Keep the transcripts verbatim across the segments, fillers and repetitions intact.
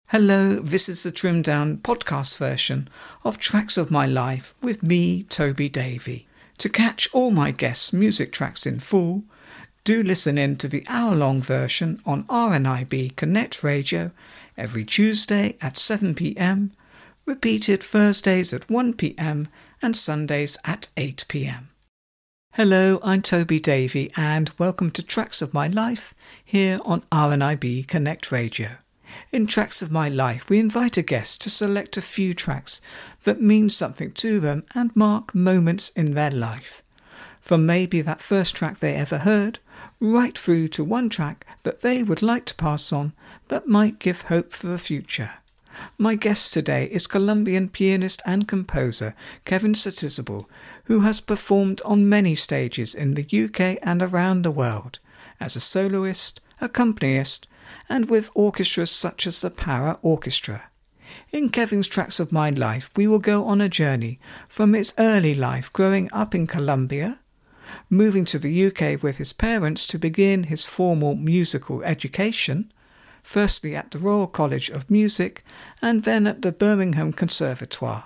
Hello, this is the trimmed down podcast version of Tracks of My Life with me, Toby Davey. To catch all my guests' music tracks in full, do listen in to the hour-long version on R N I B Connect Radio every Tuesday at seven p.m, repeated Thursdays at one p.m and Sundays at eight p.m. Hello, I'm Toby Davey and welcome to Tracks of My Life here on R N I B Connect Radio. In Tracks of My Life, we invite a guest to select a few tracks that mean something to them and mark moments in their life. From maybe that first track they ever heard, right through to one track that they would like to pass on that might give hope for the future. My guest today is Colombian pianist and composer Kevin Setizabal, who has performed on many stages in the U K and around the world, as a soloist, accompanist, and with orchestras such as the Para Orchestra. In Kevin's Tracks of My Life, we will go on a journey from his early life growing up in Colombia, moving to the U K with his parents to begin his formal musical education, firstly at the Royal College of Music and then at the Birmingham Conservatoire.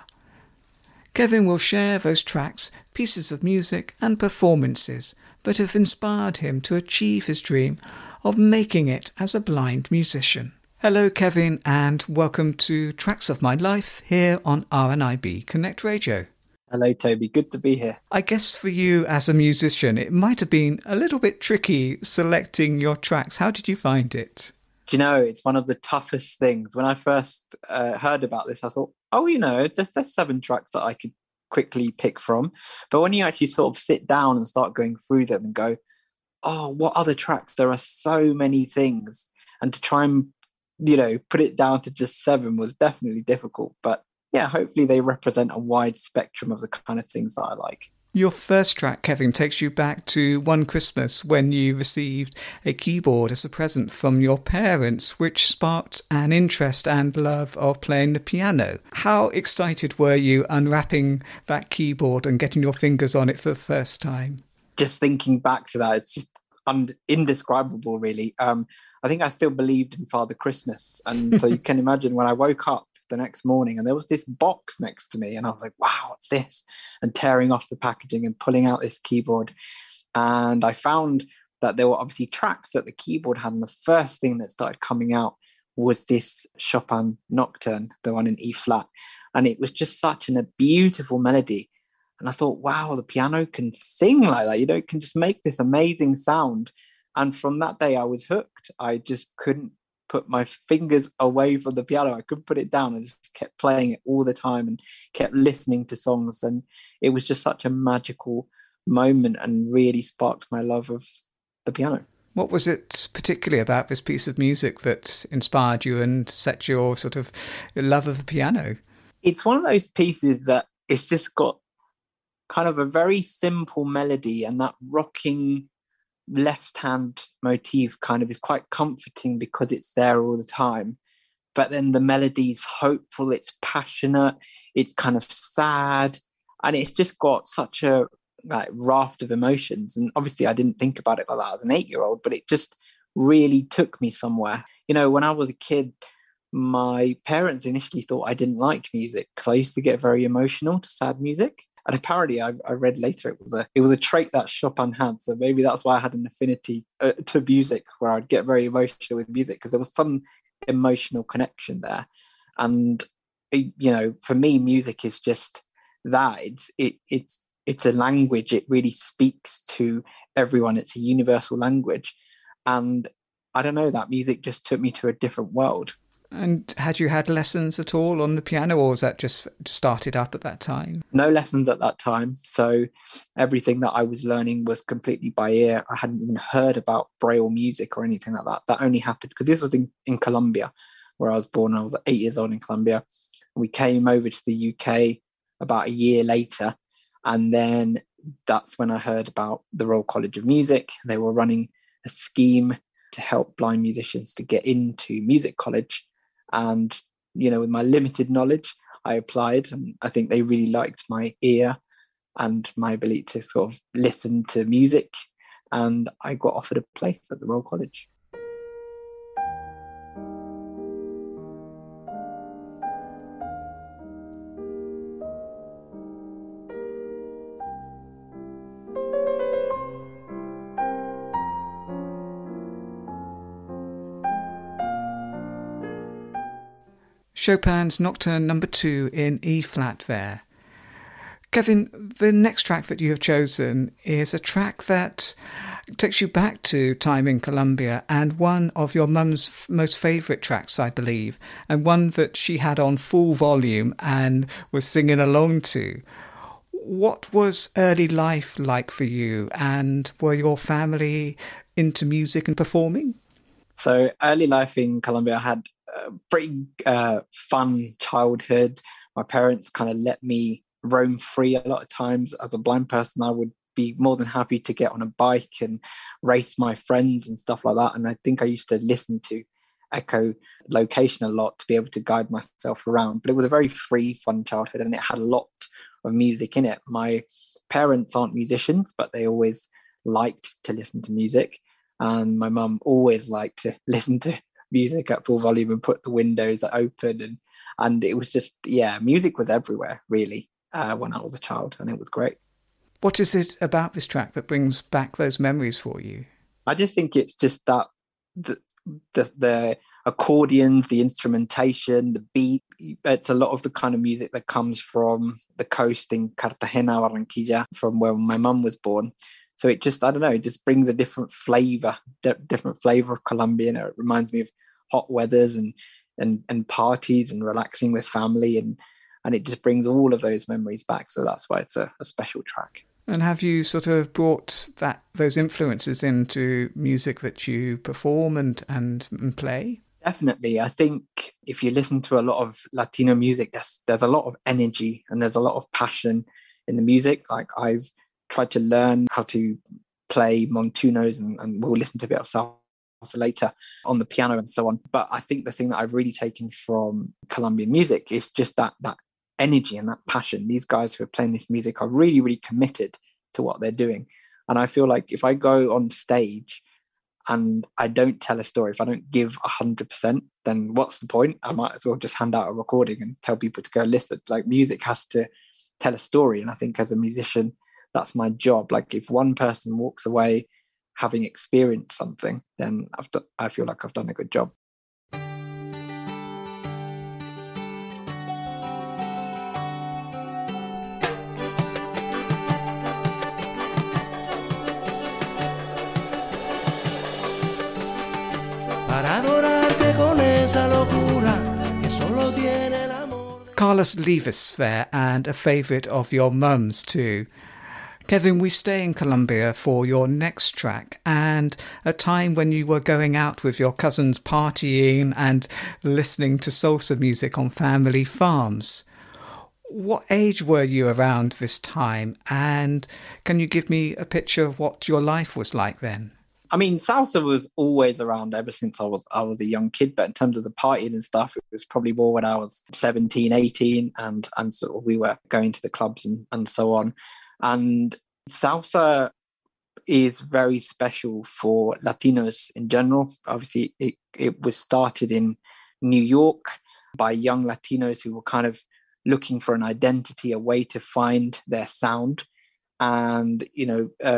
Kevin will share those tracks, pieces of music and performances that have inspired him to achieve his dream of making it as a blind musician. Hello Kevin and welcome to Tracks of My Life here on R N I B Connect Radio. Hello Toby, good to be here. I guess for you as a musician it might have been a little bit tricky selecting your tracks. How did you find it? Do you know, it's one of the toughest things. When I first uh, heard about this, I thought, oh, you know, there's, there's seven tracks that I could quickly pick from. But when you actually sort of sit down and start going through them and go, oh, what other tracks? There are so many things. And to try and, you know, put it down to just seven was definitely difficult. But yeah, hopefully they represent a wide spectrum of the kind of things that I like. Your first track, Kevin, takes you back to one Christmas when you received a keyboard as a present from your parents, which sparked an interest and love of playing the piano. How excited were you unwrapping that keyboard and getting your fingers on it for the first time? Just thinking back to that, it's just un- indescribable, really. Um, I think I still believed in Father Christmas. And so you can imagine when I woke up the next morning and there was this box next to me and I was like, wow, what's this? And tearing off the packaging and pulling out this keyboard. And I found that there were obviously tracks that the keyboard had. And the first thing that started coming out was this Chopin Nocturne, the one in E flat. And it was just such an, a beautiful melody. And I thought, wow, the piano can sing like that. You know, it can just make this amazing sound. And from that day, I was hooked. I just couldn't put my fingers away from the piano. I couldn't put it down. I just kept playing it all the time and kept listening to songs. And it was just such a magical moment and really sparked my love of the piano. What was it particularly about this piece of music that inspired you and set your sort of love of the piano? It's one of those pieces that it's just got kind of a very simple melody, and that rocking left hand motif kind of is quite comforting because it's there all the time. But then the melody's hopeful, it's passionate, it's kind of sad, and it's just got such a like raft of emotions. And obviously I didn't think about it like that as an eight-year-old, but it just really took me somewhere. You know, when I was a kid, my parents initially thought I didn't like music because I used to get very emotional to sad music. And apparently, I, I read later it was a it was a trait that Chopin had. So maybe that's why I had an affinity uh, to music, where I'd get very emotional with music because there was some emotional connection there. And it, you know, for me, music is just that. It's it it's it's a language. It really speaks to everyone. It's a universal language, and I don't know. That music just took me to a different world. And had you had lessons at all on the piano, or was that just started up at that time? No lessons at that time. So everything that I was learning was completely by ear. I hadn't even heard about Braille music or anything like that. That only happened because this was in, in Colombia, where I was born. I was eight years old in Colombia. We came over to the U K about a year later. And then that's when I heard about the Royal College of Music. They were running a scheme to help blind musicians to get into music college. And, you know, with my limited knowledge, I applied, and I think they really liked my ear and my ability to sort of listen to music. And I got offered a place at the Royal College. Chopin's Nocturne number two in E flat there. Kevin, the next track that you have chosen is a track that takes you back to time in Colombia and one of your mum's f- most favourite tracks, I believe, and one that she had on full volume and was singing along to. What was early life like for you, and were your family into music and performing? So early life in Colombia, I had a pretty uh, fun childhood. My parents kind of let me roam free a lot of times. As a blind person, I would be more than happy to get on a bike and race my friends and stuff like that. And I think I used to listen to Echo Location a lot to be able to guide myself around. But it was a very free, fun childhood, and it had a lot of music in it. My parents aren't musicians, but they always liked to listen to music. And my mum always liked to listen to music at full volume and put the windows open. And, and it was just, yeah, music was everywhere, really. Uh, when I was a child, and it was great. What is it about this track that brings back those memories for you? I just think it's just that the, the, the accordions, the instrumentation, the beat. It's a lot of the kind of music that comes from the coast in Cartagena, Barranquilla, from where my mum was born. So it just, I don't know, it just brings a different flavour, di- different flavour of Colombian. It reminds me of hot weathers and and and parties and relaxing with family, and and it just brings all of those memories back. So that's why it's a, a special track. And have you sort of brought that those influences into music that you perform and, and, and play? Definitely. I think if you listen to a lot of Latino music, there's, there's a lot of energy and there's a lot of passion in the music. Like I've tried to learn how to play montunos, and, and we'll listen to a bit of salsa later on the piano and so on. But I think the thing that I've really taken from Colombian music is just that that energy and that passion. These guys who are playing this music are really, really committed to what they're doing. And I feel like if I go on stage and I don't tell a story, if I don't give one hundred percent, then what's the point? I might as well just hand out a recording and tell people to go listen. Like music has to tell a story. And I think as a musician, that's my job. Like if one person walks away having experienced something, then I've do- I feel like I've done a good job. Carlos Levis there, and a favourite of your mum's too. Kevin, we stay in Colombia for your next track, and a time when you were going out with your cousins partying and listening to salsa music on family farms. What age were you around this time, and can you give me a picture of what your life was like then? I mean, salsa was always around ever since I was I was a young kid, but in terms of the partying and stuff, it was probably more when I was seventeen, eighteen, and and sort of we were going to the clubs and, and so on. And salsa is very special for Latinos in general. Obviously, it, it was started in New York by young Latinos who were kind of looking for an identity, a way to find their sound. And, you know, uh,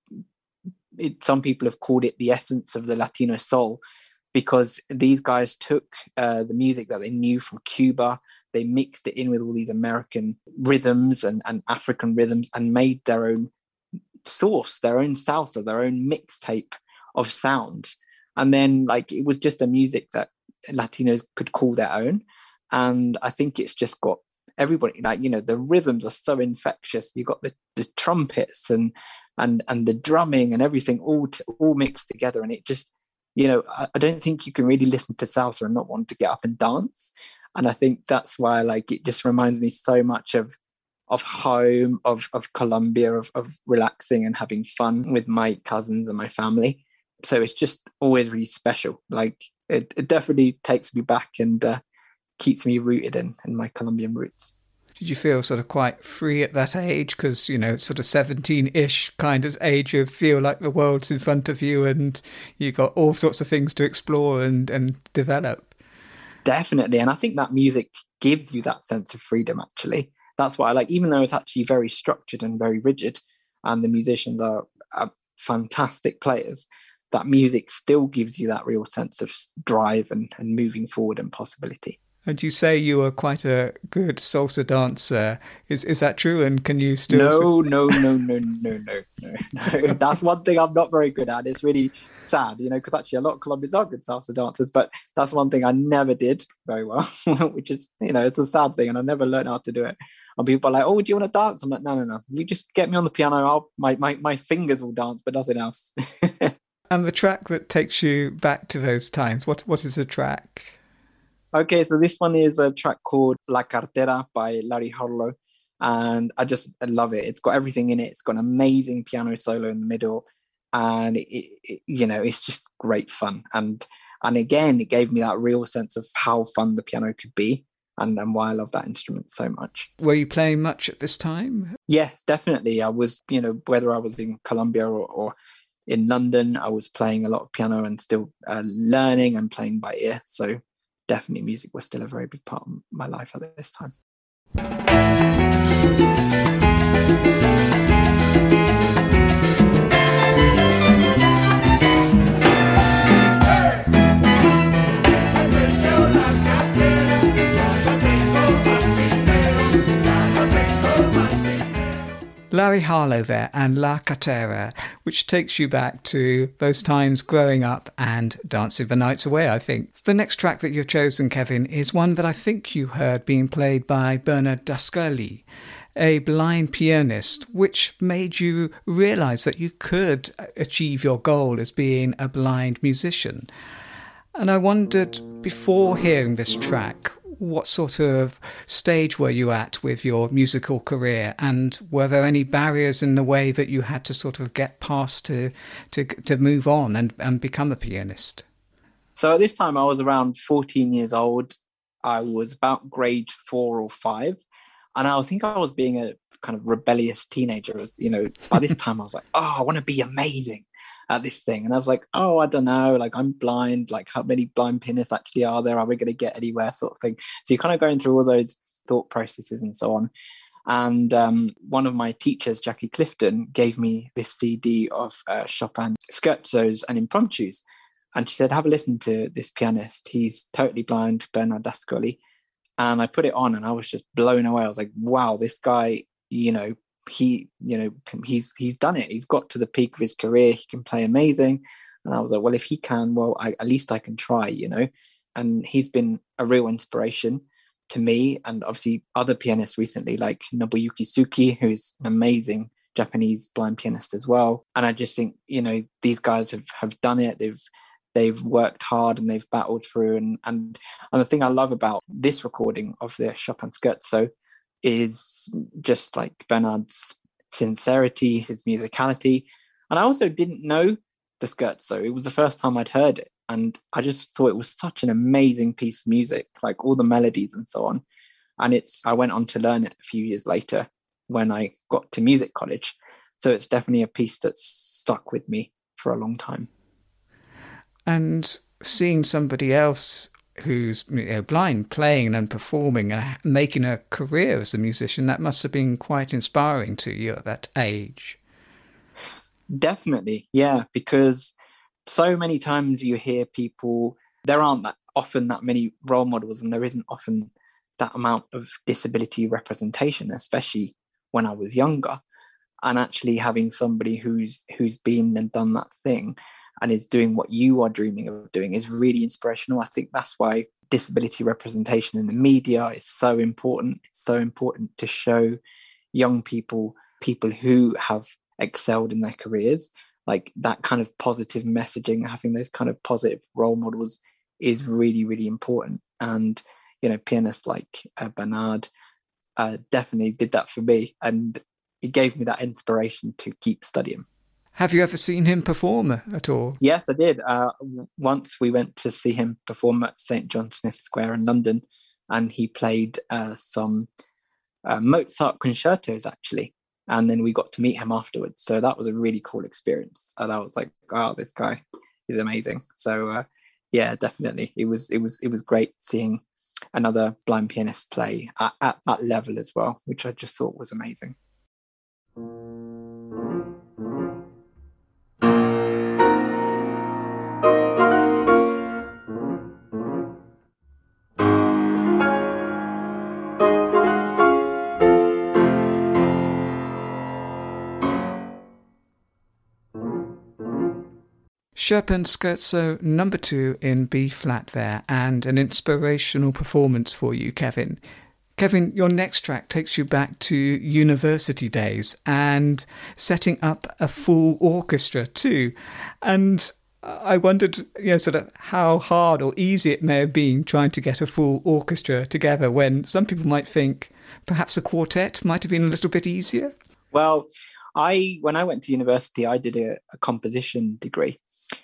it, some people have called it the essence of the Latino soul, because these guys took uh, the music that they knew from Cuba, they mixed it in with all these American rhythms and, and African rhythms and made their own sauce, their own salsa, their own mixtape of sounds. And then like it was just a music that Latinos could call their own. And I think it's just got everybody, like, you know, the rhythms are so infectious. You've got the, the trumpets and and and the drumming and everything all to, all mixed together, and it just, you know, I, I don't think you can really listen to salsa and not want to get up and dance. And I think that's why, like, it just reminds me so much of of home, of of Colombia, of of relaxing and having fun with my cousins and my family. So it's just always really special. Like it, it definitely takes me back and uh, keeps me rooted in in my Colombian roots. Did you feel sort of quite free at that age? Because, you know, it's sort of seventeen-ish kind of age. You feel like the world's in front of you and you've got all sorts of things to explore and, and develop. Definitely. And I think that music gives you that sense of freedom, actually. That's what I like, even though it's actually very structured and very rigid, and the musicians are, are fantastic players, that music still gives you that real sense of drive and, and moving forward and possibility. And you say you were quite a good salsa dancer. Is is that true? And can you still... No, no, no, no, no, no, no, no. That's one thing I'm not very good at. It's really sad, you know, because actually a lot of Colombians are good salsa dancers, but that's one thing I never did very well, which is, you know, it's a sad thing, and I never learned how to do it. And people are like, "Oh, do you want to dance?" I'm like, "No, no, no. You just get me on the piano. I'll my my my fingers will dance, but nothing else." And the track that takes you back to those times, what what is the track? Okay, so this one is a track called La Cartera by Larry Harlow, and I just I love it. It's got everything in it. It's got an amazing piano solo in the middle, and it, it, you know, it's just great fun. And and again, it gave me that real sense of how fun the piano could be, and, and why I love that instrument so much. Were you playing much at this time? Yes, definitely. I was, you know, whether I was in Colombia or, or in London, I was playing a lot of piano and still uh, learning and playing by ear. So definitely music was still a very big part of my life at this time. Larry Harlow there, and La Cartera, which takes you back to those times growing up and dancing the nights away, I think. The next track that you've chosen, Kevin, is one that I think you heard being played by Bernard Dascali, a blind pianist, which made you realise that you could achieve your goal as being a blind musician. And I wondered, before hearing this track, what sort of stage were you at with your musical career, and were there any barriers in the way that you had to sort of get past to to, to move on and, and become a pianist? So at this time I was around fourteen years old. I was about grade four or five, and I think I was being a kind of rebellious teenager. You know, by this time I was like, oh, I want to be amazing at this thing. And I was like, oh, I don't know, like I'm blind, like how many blind pianists actually are there? Are we going to get anywhere, sort of thing? So you're kind of going through all those thought processes and so on. And um, one of my teachers, Jackie Clifton, gave me this C D of uh, Chopin scherzos and impromptus. And she said, have a listen to this pianist. He's totally blind, Bernard Dascali. And I put it on and I was just blown away. I was like, wow, this guy, you know, he, you know, he's he's done it. He's got to the peak of his career. He can play amazing. And I was like, well, if he can, well, I, at least I can try, you know. And he's been a real inspiration to me, and obviously other pianists recently, like Nobuyuki Suki, who's an amazing Japanese blind pianist as well. And I just think, you know, these guys have, have done it. They've they've worked hard and they've battled through. And and and the thing I love about this recording of the Chopin Scherzo is just like Bernard's sincerity, his musicality. And I also didn't know the Scherzo. It was the first time I'd heard it. And I just thought it was such an amazing piece of music, like all the melodies and so on. And it's, I went on to learn it a few years later when I got to music college. So it's definitely a piece that's stuck with me for a long time. And seeing somebody else who's, you know, blind playing and performing and making a career as a musician, that must have been quite inspiring to you at that age. Definitely, yeah, because so many times you hear people, there aren't that often that many role models, and there isn't often that amount of disability representation, especially when I was younger. And actually having somebody who's who's been and done that thing and is doing what you are dreaming of doing is really inspirational. I think that's why disability representation in the media is so important. It's so important to show young people, people who have excelled in their careers, like that kind of positive messaging, having those kind of positive role models is really, really important. And, you know, pianists like uh, Bernard uh, definitely did that for me. And it gave me that inspiration to keep studying. Have you ever seen him perform at all? Yes, I did. Uh, once we went to see him perform at Saint John Smith Square in London, and he played uh, some uh, Mozart concertos, actually. And then we got to meet him afterwards. So that was a really cool experience. And I was like, wow, this guy is amazing. So uh, yeah, definitely. It was, it was, it was great seeing another blind pianist play at, at that level as well, which I just thought was amazing. Chopin Scherzo number two in B flat there, and an inspirational performance for you, Kevin. Kevin, your next track takes you back to university days and setting up a full orchestra too. And I wondered, you know, sort of how hard or easy it may have been trying to get a full orchestra together when some people might think perhaps a quartet might have been a little bit easier. Well, I when I went to university, I did a, a composition degree.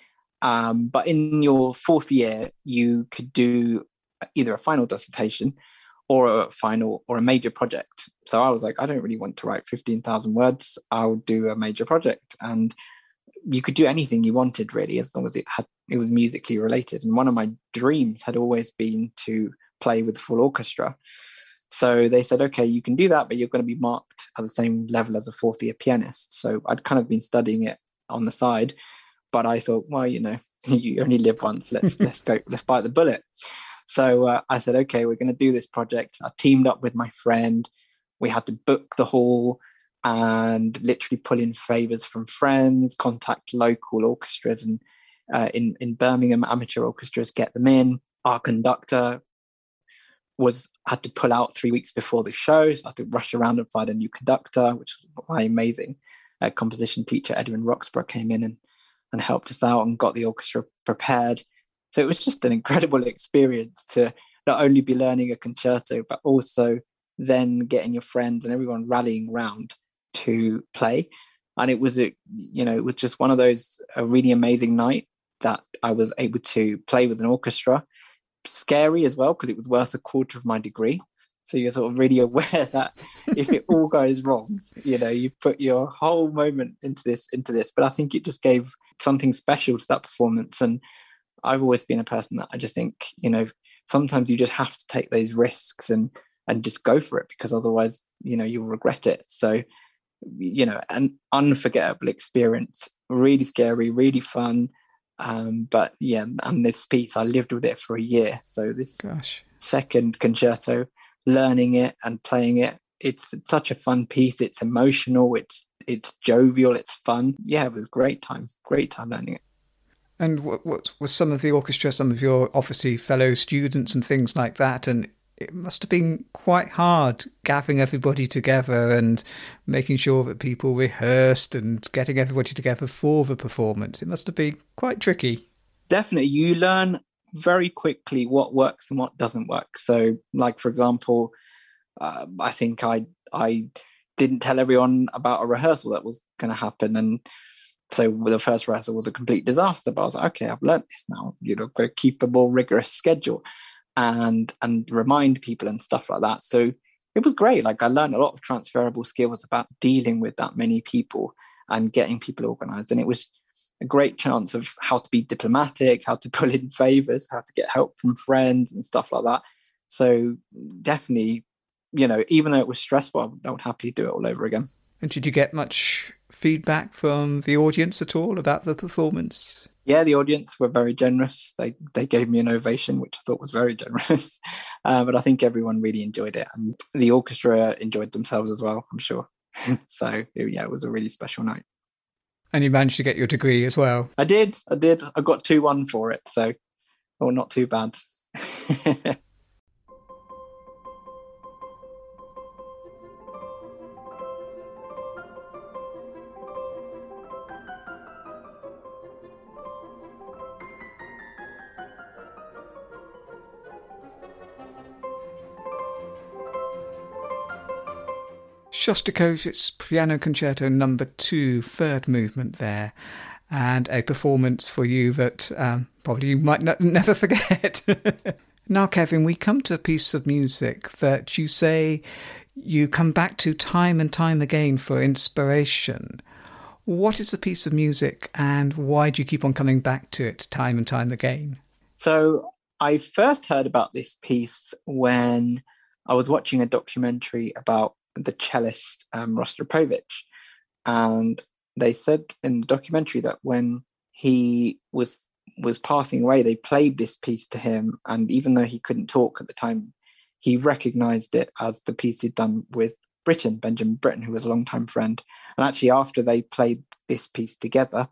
Um, but in your fourth year, you could do either a final dissertation or a final or a major project. So I was like, I don't really want to write fifteen thousand words. I'll do a major project. And you could do anything you wanted, really, as long as it had it was musically related. And one of my dreams had always been to play with a full orchestra. So they said, okay, you can do that, but you're going to be marked at the same level as a fourth year pianist. So I'd kind of been studying it on the side, but I thought, well, you know, you only live once. Let's let's go. Let's bite the bullet. So uh, I said, okay, we're going to do this project. I teamed up with my friend. We had to book the hall and literally pull in favors from friends, contact local orchestras and uh, in, in Birmingham, amateur orchestras, get them in. Our conductor was had to pull out three weeks before the show. So I had to rush around and find a new conductor, which was my amazing uh, composition teacher, Edwin Roxburgh, came in and, and helped us out and got the orchestra prepared. So it was just an incredible experience to not only be learning a concerto, but also then getting your friends and everyone rallying around to play. And it was, a, you know, it was just one of those, a really amazing night that I was able to play with an orchestra. Scary as well, because it was worth a quarter of my degree. So you're sort of really aware that if it all goes wrong, you know, you put your whole moment into this, into this. But I think it just gave something special to that performance. And I've always been a person that I just think, you know, sometimes you just have to take those risks and and just go for it, because otherwise, you know, you'll regret it. So, you know, an unforgettable experience, really scary, really fun. Um, but yeah, and this piece, I lived with it for a year. So this Gosh. second concerto, learning it and playing it, it's, it's such a fun piece. It's emotional. It's it's jovial. It's fun. Yeah, it was a great time. Great time learning it. And what, what was some of the orchestra, some of your obviously fellow students and things like that? And it must have been quite hard gathering everybody together and making sure that people rehearsed and getting everybody together for the performance. It must have been quite tricky. Definitely. You learn very quickly what works and what doesn't work. So, like, for example, uh, I think I I didn't tell everyone about a rehearsal that was going to happen. And so the first rehearsal was a complete disaster, but I was like, okay, I've learned this now, you know, go keep a more rigorous schedule and and remind people and stuff like that. So it was great. Like, I learned a lot of transferable skills about dealing with that many people and getting people organized. And it was a great chance of how to be diplomatic, how to pull in favors, how to get help from friends and stuff like that. So definitely, you know, even though it was stressful, I would happily do it all over again. And did you get much feedback from the audience at all about the performance? Yeah, the audience were very generous. They they gave me an ovation, which I thought was very generous. Uh, but I think everyone really enjoyed it. And the orchestra enjoyed themselves as well, I'm sure. So, yeah, it was a really special night. And you managed to get your degree as well? I did. I did. I got two one for it. So, oh, not too bad. Shostakovich's Piano Concerto number two, third movement there, and a performance for you that um, probably you might not, never forget. Now, Kevin, we come to a piece of music that you say you come back to time and time again for inspiration. What is the piece of music and why do you keep on coming back to it time and time again? So I first heard about this piece when I was watching a documentary about the cellist um, Rostropovich, and they said in the documentary that when he was was passing away, they played this piece to him, and even though he couldn't talk at the time, he recognized it as the piece he'd done with Britten, Benjamin Britten, who was a longtime friend. And actually, after they played this piece together,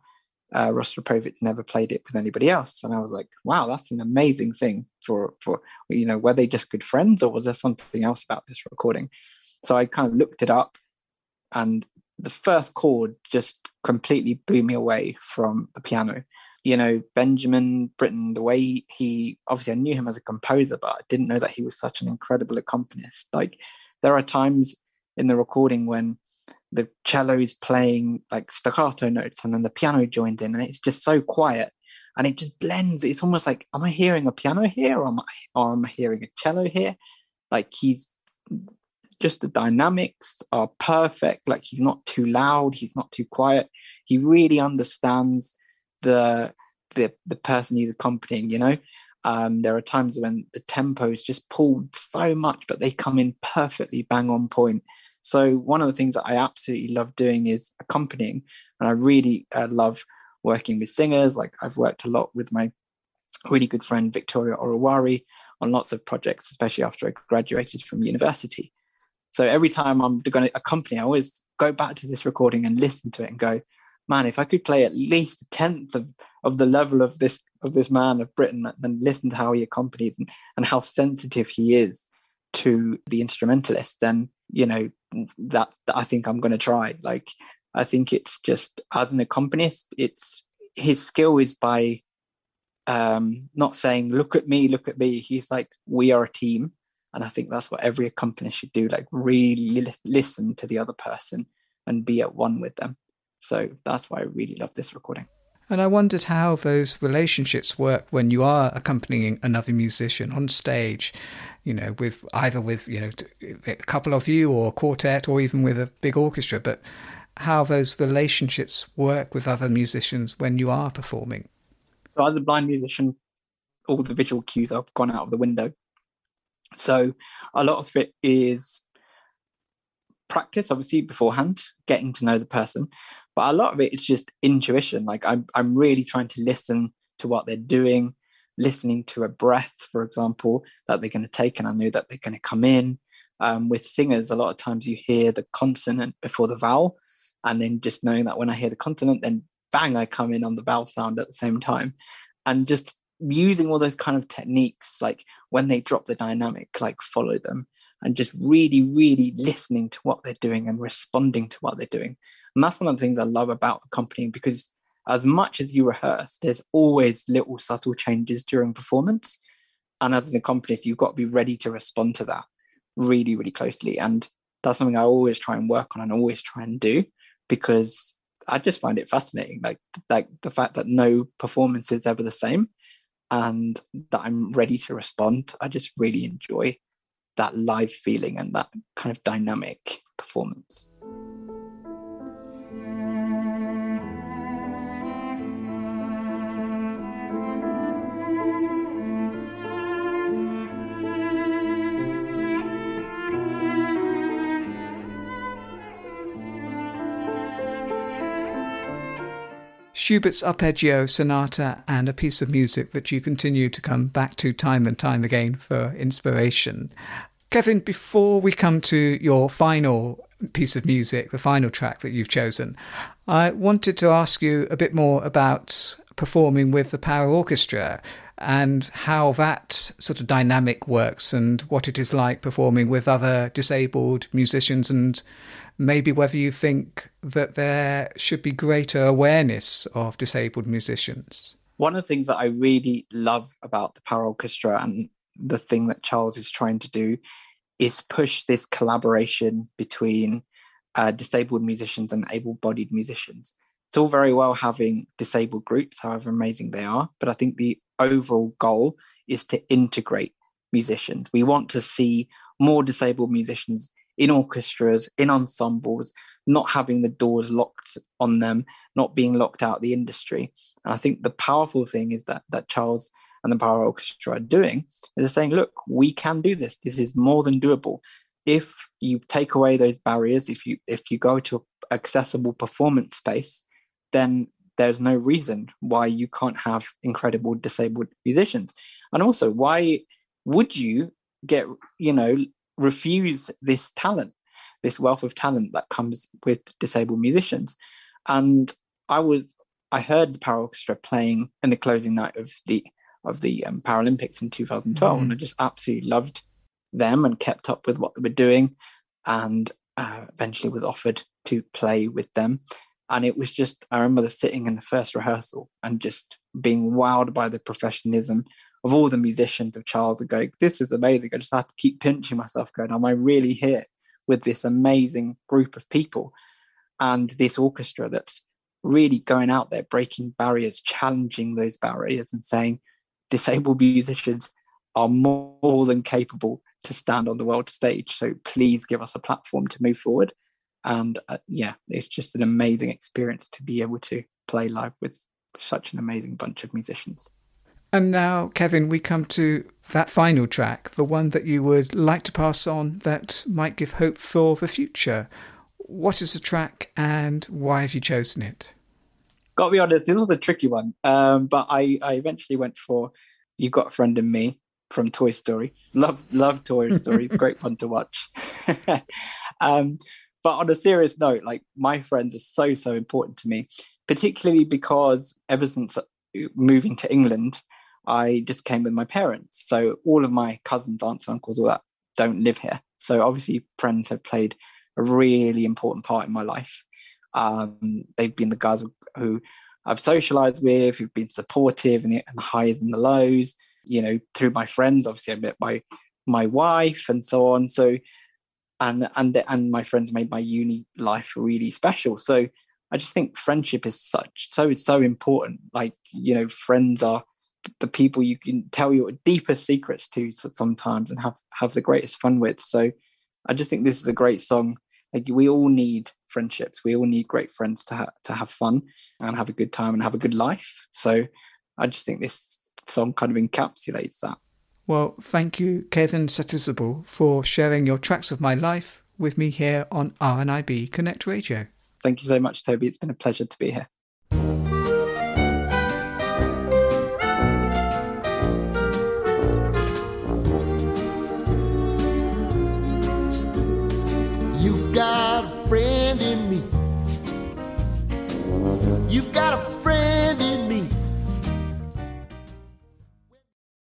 uh, Rostropovich never played it with anybody else. And I was like, wow, that's an amazing thing for, for, you know, were they just good friends or was there something else about this recording? So I kind of looked it up, and the first chord just completely blew me away from the piano. You know, Benjamin Britten, the way he, he obviously I knew him as a composer, but I didn't know that he was such an incredible accompanist. Like, there are times in the recording when the cello is playing like staccato notes and then the piano joins in and it's just so quiet and it just blends. It's almost like, am I hearing a piano here or am I, or am I hearing a cello here? Like, he's just, the dynamics are perfect. Like, he's not too loud, he's not too quiet. He really understands the the the person he's accompanying, you know. Um, there are times when the tempo is just pulled so much, but they come in perfectly bang on point. So one of the things that I absolutely love doing is accompanying, and I really uh, love working with singers. Like, I've worked a lot with my really good friend Victoria Orowari on lots of projects, especially after I graduated from university. So every time I'm going to accompany, I always go back to this recording and listen to it and go, man, if I could play at least a tenth of, of the level of this of this man of Britten, and listen to how he accompanied and, and how sensitive he is to the instrumentalist, then, you know, that, that I think I'm going to try. Like, I think it's just, as an accompanist, it's, his skill is by um, not saying, look at me, look at me. He's like, we are a team. And I think that's what every accompanist should do, like really li- listen to the other person and be at one with them. So that's why I really love this recording. And I wondered how those relationships work when you are accompanying another musician on stage, you know, with either with, you know, a couple of you or a quartet or even with a big orchestra, but how those relationships work with other musicians when you are performing. So as a blind musician, all the visual cues have gone out of the window. So a lot of it is practice, obviously, beforehand, getting to know the person. But a lot of it is just intuition. Like, I'm, I'm really trying to listen to what they're doing, listening to a breath, for example, that they're going to take, and I know that they're going to come in. Um, with singers, a lot of times you hear the consonant before the vowel, and then just knowing that when I hear the consonant, then bang, I come in on the vowel sound at the same time. And just using all those kind of techniques, like when they drop the dynamic, like follow them, and just really, really listening to what they're doing and responding to what they're doing. And that's one of the things I love about accompanying, because as much as you rehearse, there's always little subtle changes during performance. And as an accompanist, you've got to be ready to respond to that really, really closely. And that's something I always try and work on and always try and do, because I just find it fascinating. Like, like the fact that no performance is ever the same, and that I'm ready to respond. I just really enjoy that live feeling and that kind of dynamic performance. Schubert's Arpeggio Sonata, and a piece of music that you continue to come back to time and time again for inspiration. Kevin, before we come to your final piece of music, the final track that you've chosen, I wanted to ask you a bit more about performing with the Power Orchestra and how that sort of dynamic works, and what it is like performing with other disabled musicians, and maybe whether you think that there should be greater awareness of disabled musicians. One of the things that I really love about the Power Orchestra, and the thing that Charles is trying to do, is push this collaboration between uh, disabled musicians and able-bodied musicians. It's all very well having disabled groups, however amazing they are, but I think the overall goal is to integrate musicians. We want to see more disabled musicians in orchestras, in ensembles, not having the doors locked on them, not being locked out of the industry. And I think the powerful thing is that that Charles and the Power Orchestra are doing is they're saying, look, we can do this. This is more than doable. If you take away those barriers, if you if you go to an accessible performance space, then there's no reason why you can't have incredible disabled musicians. And also, why would you get, you know, refuse this talent, this wealth of talent that comes with disabled musicians? And I was I heard the Para Orchestra playing in the closing night of the of the um, Paralympics in two thousand twelve, mm. and I just absolutely loved them and kept up with what they were doing, and uh, eventually was offered to play with them. And it was just, I remember sitting in the first rehearsal and just being wowed by the professionalism of all the musicians of Charles and going, this is amazing. I just had to keep pinching myself going, am I really here with this amazing group of people and this orchestra that's really going out there, breaking barriers, challenging those barriers and saying disabled musicians are more than capable to stand on the world stage. So please give us a platform to move forward. And uh, yeah, it's just an amazing experience to be able to play live with such an amazing bunch of musicians. And now, Kevin, we come to that final track, the one that you would like to pass on that might give hope for the future. What is the track and why have you chosen it? Got to be honest, it was a tricky one, um, but I, I eventually went for You've Got a Friend in Me from Toy Story. Love, love Toy Story. Great fun to watch. um, But on a serious note, like my friends are so, so important to me, particularly because ever since moving to England, I just came with my parents. So all of my cousins, aunts, uncles, all that don't live here. So obviously friends have played a really important part in my life. Um, they've been the guys who I've socialized with, who've been supportive in the, in the highs and the lows, you know, through my friends. Obviously I met my, my wife and so on. So And and and my friends made my uni life really special. So I just think friendship is such so so important. Like, you know, friends are the people you can tell your deepest secrets to sometimes and have have the greatest fun with. So I just think this is a great song. Like, we all need friendships. We all need great friends to ha- to have fun and have a good time and have a good life. So I just think this song kind of encapsulates that. Well, thank you, Kevin Satizabal, for sharing your tracks of my life with me here on R N I B Connect Radio. Thank you so much, Toby. It's been a pleasure to be here.